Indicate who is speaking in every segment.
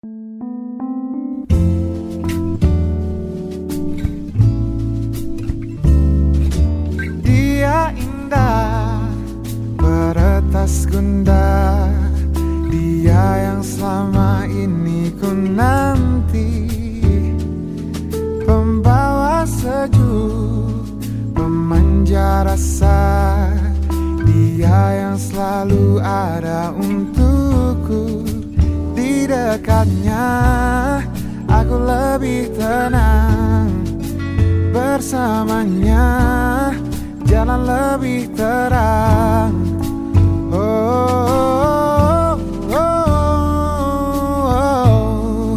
Speaker 1: Dia indah, peretas gundah, dia yang selama ini ku nanti, pembawa sejuk, pemanja rasa, dia yang selalu ada untukku. Di dekatnya aku lebih tenang, bersamanya jalan lebih terang. Oh, oh, oh.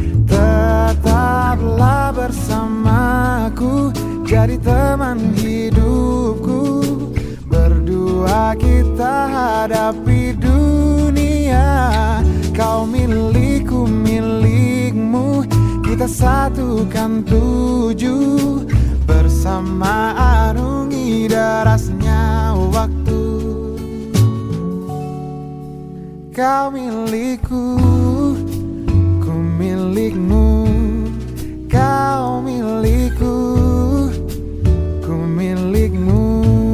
Speaker 1: Tetaplah bersamaku, jadi teman hidupku. Berdua kita hadapi dunia, kau milikku, milikmu, kita satukan tuju. Bersama arungi derasnya waktu. Kau milikku, ku milikmu. Kau milikku, ku milikmu.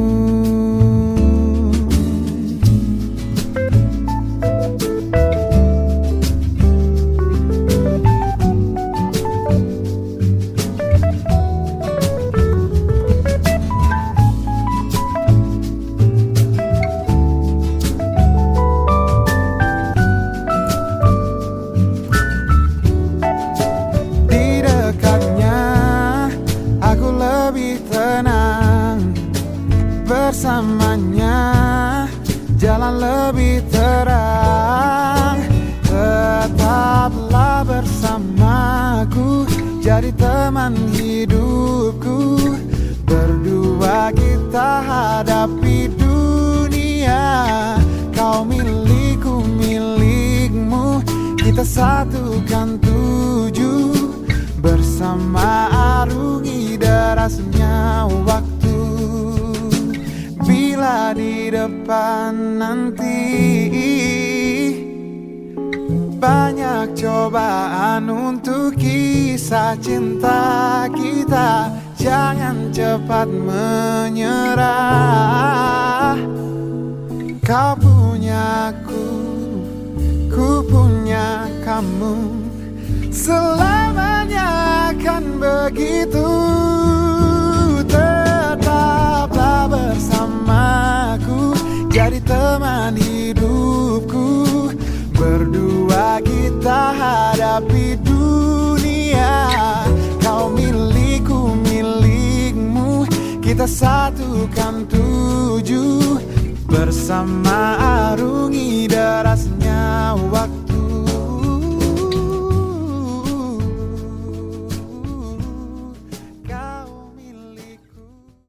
Speaker 1: Bersamanya jalan lebih terang. Tetaplah bersamaku, jadi teman hidupku. Berdua kita hadapi dunia, kau milikku, milikmu, kita satukan tuju. Bersama arungi derasnya waktu. Bila di depan nanti banyak cobaan untuk kisah cinta kita, jangan cepat menyerah. Kau punya aku punya kamu, selamanya akan begitu. Tetaplah bersamaku, jadi teman hidupku. Berdua kita hadapi dunia, kau milikku, milikmu, kita satukan tuju. Bersama arungi